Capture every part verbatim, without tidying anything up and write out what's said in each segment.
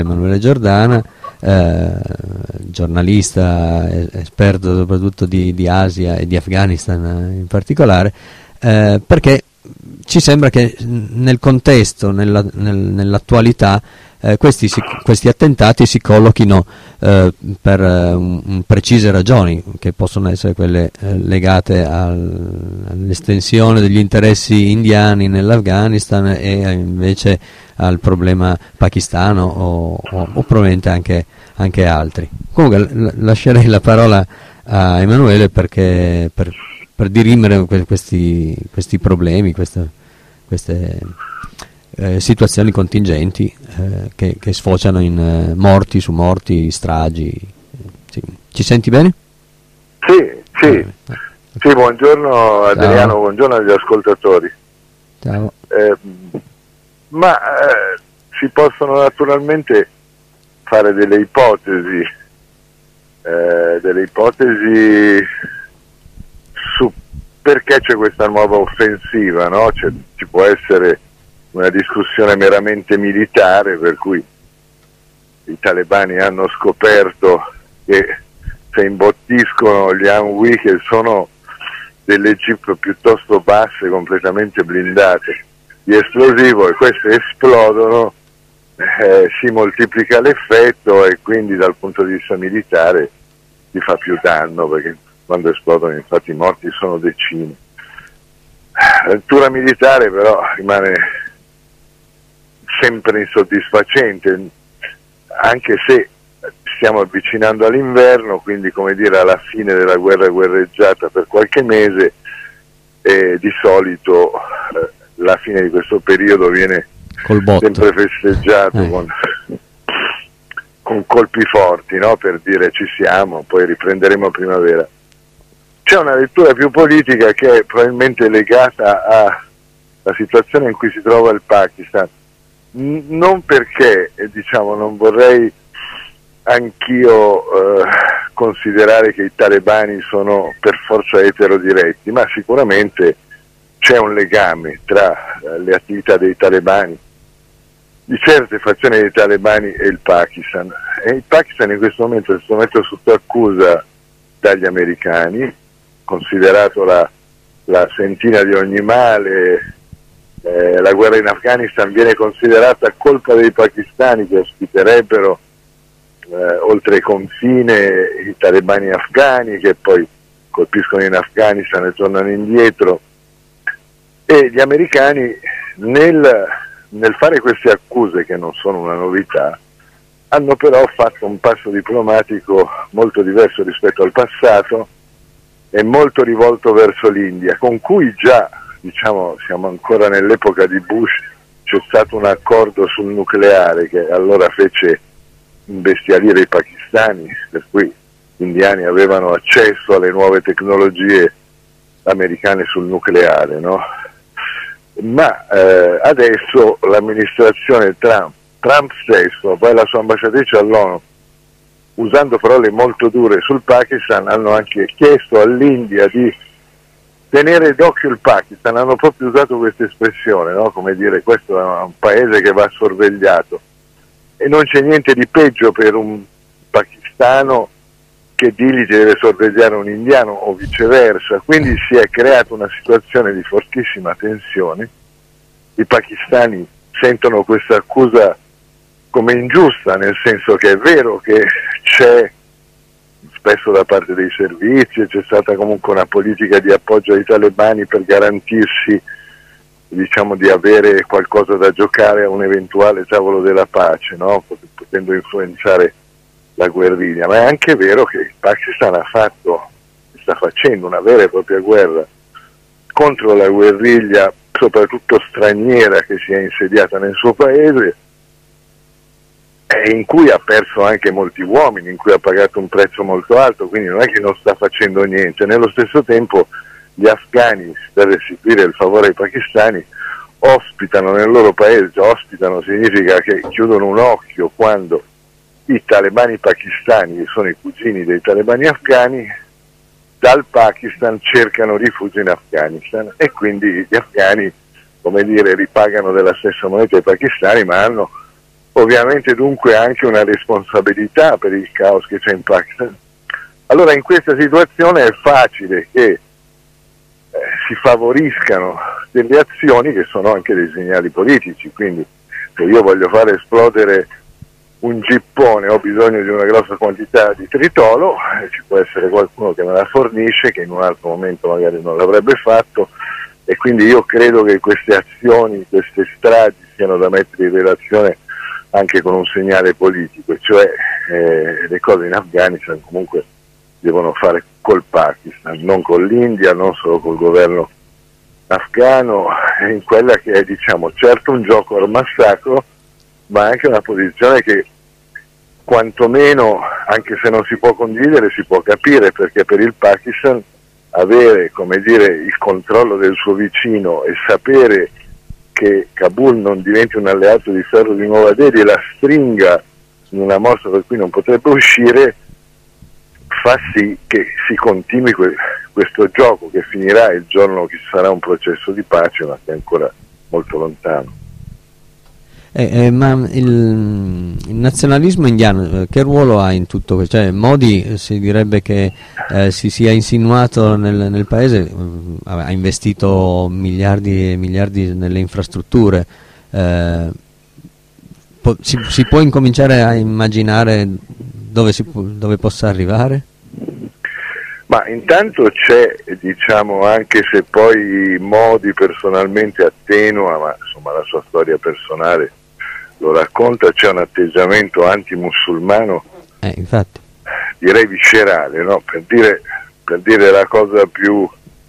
Emanuele Giordana, eh, giornalista, esperto soprattutto di, di Asia e di Afghanistan in particolare, eh, perché ci sembra che nel contesto, nella, nel, nell'attualità, eh, questi, si, questi attentati si collochino eh, per eh, un, precise ragioni, che possono essere quelle eh, legate al, all'estensione degli interessi indiani nell'Afghanistan e invece al problema pakistano o, o, o probabilmente anche, anche altri. Comunque l- lascerei la parola a Emanuele perché, per, per dirimere questi, questi problemi, queste, queste eh, situazioni contingenti eh, che, che sfociano in eh, morti su morti, stragi. Sì. Ci senti bene? Sì, sì. Eh, sì, buongiorno Adriano, ciao. Buongiorno agli ascoltatori. Ciao. Eh, ma eh, si possono naturalmente fare delle ipotesi, eh, delle ipotesi su perché c'è questa nuova offensiva, no? C'è, ci può essere una discussione meramente militare per cui i talebani hanno scoperto che se imbottiscono gli Anhui, che sono delle jeep piuttosto basse, completamente blindate di esplosivo, e queste esplodono, eh, si moltiplica l'effetto e quindi dal punto di vista militare si fa più danno, perché quando esplodono infatti i morti sono decine. La lettura militare però rimane sempre insoddisfacente, anche se stiamo avvicinando all'inverno, quindi come dire alla fine della guerra guerreggiata per qualche mese, e di solito eh, la fine di questo periodo viene sempre festeggiato eh. con, con colpi forti, no? Per dire ci siamo, poi riprenderemo a primavera. C'è una lettura più politica che è probabilmente legata alla situazione in cui si trova il Pakistan, N- non perché, eh, diciamo, non vorrei anch'io eh, considerare che i talebani sono per forza eterodiretti, ma sicuramente c'è un legame tra eh, le attività dei talebani, di certe fazioni dei talebani e il Pakistan. E il Pakistan in questo momento è messo sotto accusa dagli americani, considerato la, la sentina di ogni male. Eh, la guerra in Afghanistan viene considerata colpa dei pakistani, che ospiterebbero eh, oltre confine i talebani afghani, che poi colpiscono in Afghanistan e tornano indietro. E gli americani nel, nel fare queste accuse, che non sono una novità, hanno però fatto un passo diplomatico molto diverso rispetto al passato e molto rivolto verso l'India, con cui già, diciamo, siamo ancora nell'epoca di Bush, c'è stato un accordo sul nucleare che allora fece imbestialire i pakistani, per cui gli indiani avevano accesso alle nuove tecnologie americane sul nucleare, no? Ma eh, adesso l'amministrazione Trump, Trump stesso, poi la sua ambasciatrice all'ONU, usando parole molto dure sul Pakistan, hanno anche chiesto all'India di tenere d'occhio il Pakistan, hanno proprio usato questa espressione, no? Come dire, questo è un paese che va sorvegliato, e non c'è niente di peggio per un pakistano che digli che deve sorvegliare un indiano o viceversa. Quindi si è creata una situazione di fortissima tensione. I pakistani sentono questa accusa come ingiusta, nel senso che è vero che c'è spesso da parte dei servizi, c'è stata comunque una politica di appoggio ai talebani per garantirsi, diciamo, di avere qualcosa da giocare a un eventuale tavolo della pace, no? Potendo influenzare la guerriglia, ma è anche vero che il Pakistan ha fatto, sta facendo una vera e propria guerra contro la guerriglia, soprattutto straniera, che si è insediata nel suo paese, e in cui ha perso anche molti uomini, in cui ha pagato un prezzo molto alto, quindi non è che non sta facendo niente. Nello stesso tempo gli afghani, per restituire il favore ai pakistani, ospitano nel loro paese, ospitano significa che chiudono un occhio quando i talebani pakistani, che sono i cugini dei talebani afghani, dal Pakistan cercano rifugio in Afghanistan, e quindi gli afghani, come dire, ripagano della stessa moneta ai pakistani, ma hanno ovviamente dunque anche una responsabilità per il caos che c'è in Pakistan. Allora in questa situazione è facile che eh, si favoriscano delle azioni che sono anche dei segnali politici, quindi se io voglio far esplodere un gippone, ho bisogno di una grossa quantità di tritolo, eh, ci può essere qualcuno che me la fornisce, che in un altro momento magari non l'avrebbe fatto, e quindi io credo che queste azioni, queste stragi siano da mettere in relazione anche con un segnale politico, cioè eh, le cose in Afghanistan comunque devono fare col Pakistan, non con l'India, non solo col governo afghano, in quella che è, diciamo, certo un gioco al massacro, ma anche una posizione che quantomeno, anche se non si può condividere, si può capire, perché per il Pakistan avere, come dire, il controllo del suo vicino e sapere che Kabul non diventi un alleato di ferro di Nuova Delhi e la stringa in una mossa per cui non potrebbe uscire, fa sì che si continui que- questo gioco che finirà il giorno che ci sarà un processo di pace, ma che è ancora molto lontano. Eh, eh, ma il, il nazionalismo indiano eh, che ruolo ha in tutto questo? Cioè, Modi eh, si direbbe che eh, si sia insinuato nel, nel paese, eh, ha investito miliardi e miliardi nelle infrastrutture, eh, po- si, si può incominciare a immaginare dove, si pu- dove possa arrivare? Ma intanto c'è, diciamo, anche se poi Modi personalmente attenua, ma insomma la sua storia personale lo racconta, c'è un atteggiamento antimusulmano, Eh, infatti. direi viscerale, no? Per dire, per dire la cosa più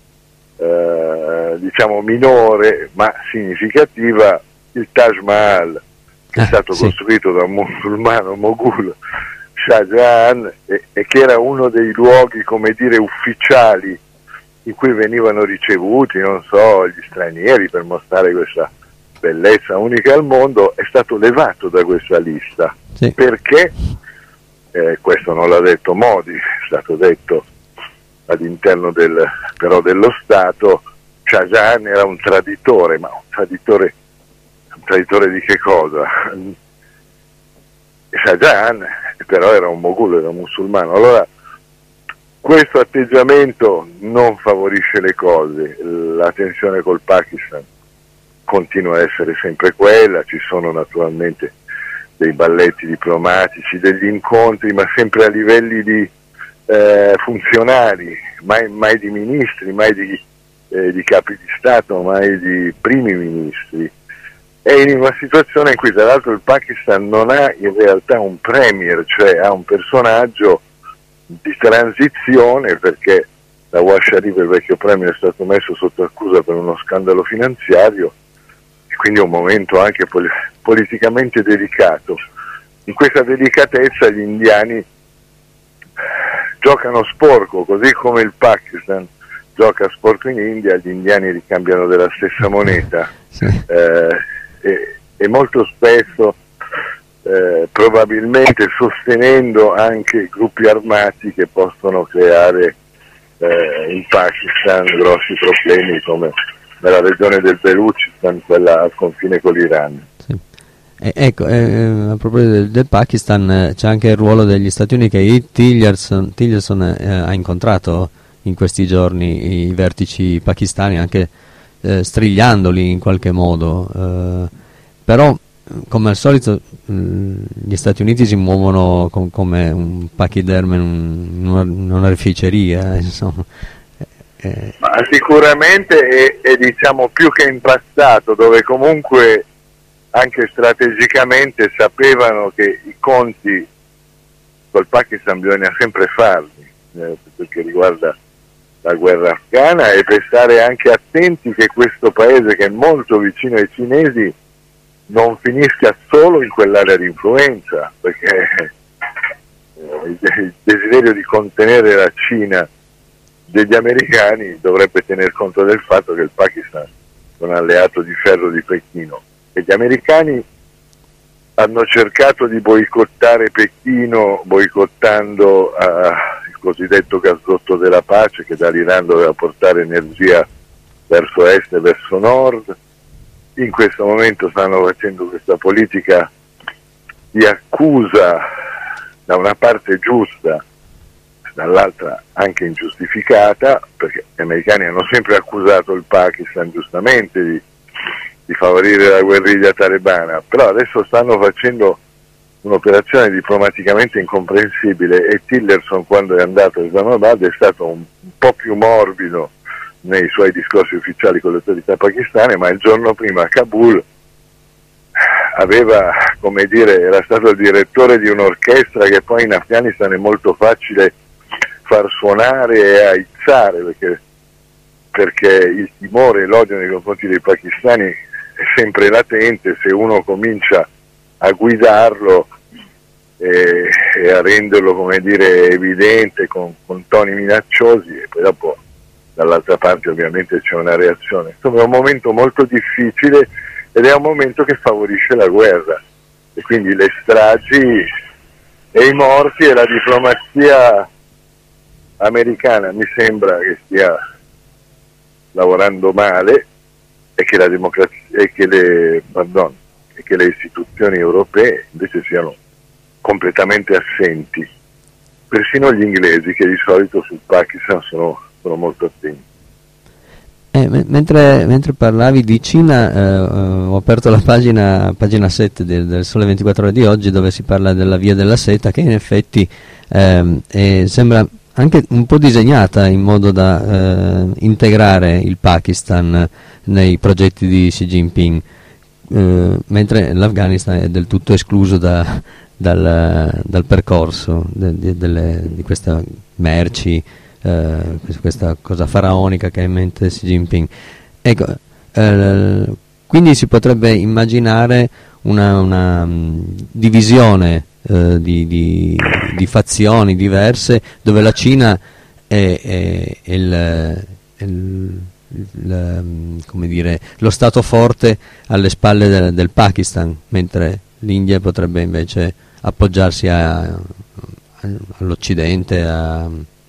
eh, diciamo minore ma significativa, il Taj Mahal, che Ah, è stato sì. costruito da un musulmano mogul, Shah Jahan, e, e che era uno dei luoghi, come dire, ufficiali in cui venivano ricevuti, non so, gli stranieri per mostrare questa bellezza unica al mondo, è stato levato da questa lista. Sì. Perché? Eh, questo non l'ha detto Modi, è stato detto all'interno del, però dello Stato. Shah Jahan era un traditore, ma un traditore, un traditore di che cosa? Shah Jahan però era un mogul, era un musulmano. Allora questo atteggiamento non favorisce le cose, la tensione col Pakistan continua a essere sempre quella, ci sono naturalmente dei balletti diplomatici, degli incontri, ma sempre a livelli di eh, funzionari, mai, mai di ministri, mai di, eh, di capi di Stato, mai di primi ministri. È in una situazione in cui tra l'altro il Pakistan non ha in realtà un premier, cioè ha un personaggio di transizione, perché Nawaz Sharif, il vecchio premier, è stato messo sotto accusa per uno scandalo finanziario, e quindi è un momento anche pol- politicamente delicato. In questa delicatezza gli indiani giocano sporco, così come il Pakistan gioca sporco in India, gli indiani ricambiano della stessa moneta. Sì. Eh, e, e molto spesso eh, probabilmente sostenendo anche gruppi armati che possono creare eh, in Pakistan grossi problemi, come nella regione del Belucistan, quella al confine con l'Iran. Sì. Eh, ecco, eh, a proposito del, del Pakistan, eh, c'è anche il ruolo degli Stati Uniti che Tillerson, Tillerson eh, ha incontrato in questi giorni i vertici pakistani, anche eh, strigliandoli in qualche modo, eh, però come al solito mh, gli Stati Uniti si muovono com- come un pachiderme in una, in una reficeria, insomma. Eh, Ma sicuramente è, è diciamo più che in passato, dove comunque anche strategicamente sapevano che i conti col Pakistan bisogna sempre farli, eh, perché riguarda la guerra afghana, e per stare anche attenti che questo paese, che è molto vicino ai cinesi, non finisca solo in quell'area di influenza, perché eh, il desiderio di contenere la Cina degli americani dovrebbe tener conto del fatto che il Pakistan è un alleato di ferro di Pechino, e gli americani hanno cercato di boicottare Pechino boicottando uh, il cosiddetto gasdotto della pace, che dall'Iran doveva portare energia verso est e verso nord. In questo momento stanno facendo questa politica di accusa da una parte giusta, dall'altra anche ingiustificata, perché gli americani hanno sempre accusato il Pakistan giustamente di, di favorire la guerriglia talebana, però adesso stanno facendo un'operazione diplomaticamente incomprensibile, e Tillerson, quando è andato a Islamabad, è stato un, un po' più morbido nei suoi discorsi ufficiali con le autorità pakistane, ma il giorno prima a Kabul aveva, come dire, era stato il direttore di un'orchestra che poi in Afghanistan è molto facile far suonare e aizzare, perché, perché il timore e l'odio nei confronti dei pakistani è sempre latente. Se uno comincia a guidarlo e, e a renderlo, come dire, evidente con, con toni minacciosi, e poi dopo dall'altra parte ovviamente c'è una reazione. Insomma, è un momento molto difficile ed è un momento che favorisce la guerra, e quindi le stragi e i morti, e la diplomazia americana mi sembra che stia lavorando male, e che la democrazia e che le pardon, e che le istituzioni europee invece siano completamente assenti, persino gli inglesi, che di solito sul Pakistan sono, sono molto attenti. Eh, m- mentre, mentre parlavi di Cina, eh, ho aperto la pagina, pagina sette del, del Sole ventiquattro Ore di oggi, dove si parla della Via della Seta, che in effetti ehm, eh, sembra anche un po' disegnata in modo da eh, integrare il Pakistan nei progetti di Xi Jinping, eh, mentre l'Afghanistan è del tutto escluso da, dal, dal percorso de, de, delle, di queste merci, eh, questa cosa faraonica che ha in mente Xi Jinping. Ecco, eh, quindi si potrebbe immaginare una, una um, divisione eh, di, di, di fazioni diverse, dove la Cina è, è, è il, è il Il, come dire, lo stato forte alle spalle del, del Pakistan, mentre l'India potrebbe invece appoggiarsi a, a, all'Occidente, a,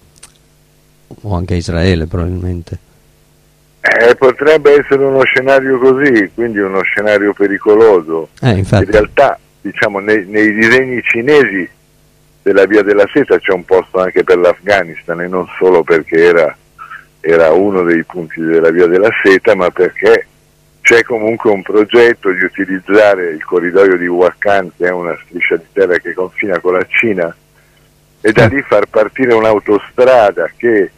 o anche a Israele probabilmente. Eh, potrebbe essere uno scenario così, quindi uno scenario pericoloso. Eh, infatti. In realtà, diciamo, nei, nei disegni cinesi della Via della Seta c'è un posto anche per l'Afghanistan, e non solo perché era era uno dei punti della Via della Seta, ma perché c'è comunque un progetto di utilizzare il corridoio di Wakhan, che è una striscia di terra che confina con la Cina, e da lì far partire un'autostrada che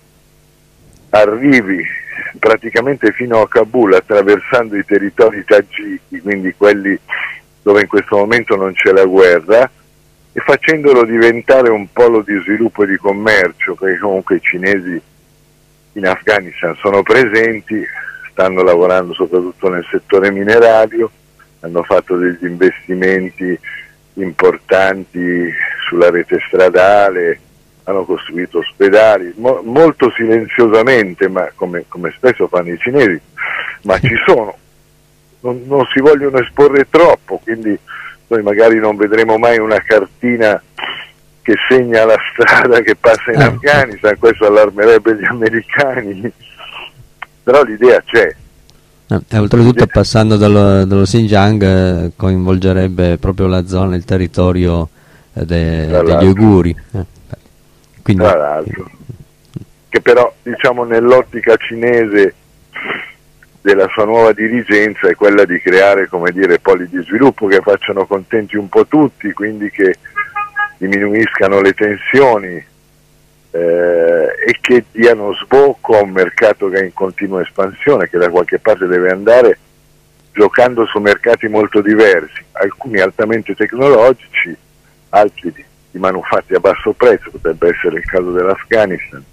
arrivi praticamente fino a Kabul, attraversando i territori tagiki, quindi quelli dove in questo momento non c'è la guerra, e facendolo diventare un polo di sviluppo e di commercio, perché comunque i cinesi in Afghanistan sono presenti, stanno lavorando soprattutto nel settore minerario, hanno fatto degli investimenti importanti sulla rete stradale, hanno costruito ospedali, mo- molto silenziosamente, ma come, come spesso fanno i cinesi, ma ci sono, non, non si vogliono esporre troppo, quindi noi magari non vedremo mai una cartina che segna la strada che passa in eh. Afghanistan, questo allarmerebbe gli americani, però l'idea c'è. Eh, e oltretutto, passando dallo, dallo Xinjiang, eh, coinvolgerebbe proprio la zona, il territorio eh, de, degli uiguri. Eh, quindi, tra l'altro, che però, diciamo, nell'ottica cinese della sua nuova dirigenza è quella di creare, come dire, poli di sviluppo che facciano contenti un po' tutti, quindi che diminuiscano le tensioni eh, e che diano sbocco a un mercato che è in continua espansione, che da qualche parte deve andare, giocando su mercati molto diversi, alcuni altamente tecnologici, altri di, di manufatti a basso prezzo, potrebbe essere il caso dell'Afghanistan.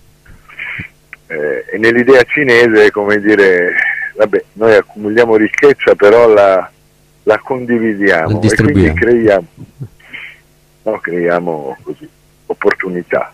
Eh, e nell'idea cinese è come dire, vabbè, noi accumuliamo ricchezza, però la, la condividiamo e quindi creiamo No, creiamo così opportunità.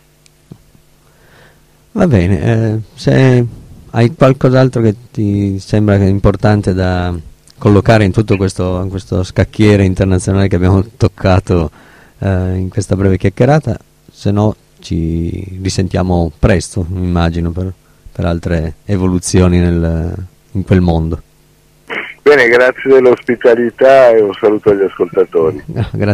Va bene, eh, se hai qualcos'altro che ti sembra importante da collocare in tutto questo, in questo scacchiere internazionale che abbiamo toccato eh, in questa breve chiacchierata, se no ci risentiamo presto, immagino, per, per altre evoluzioni nel, in quel mondo. Bene, grazie dell'ospitalità e un saluto agli ascoltatori. Grazie.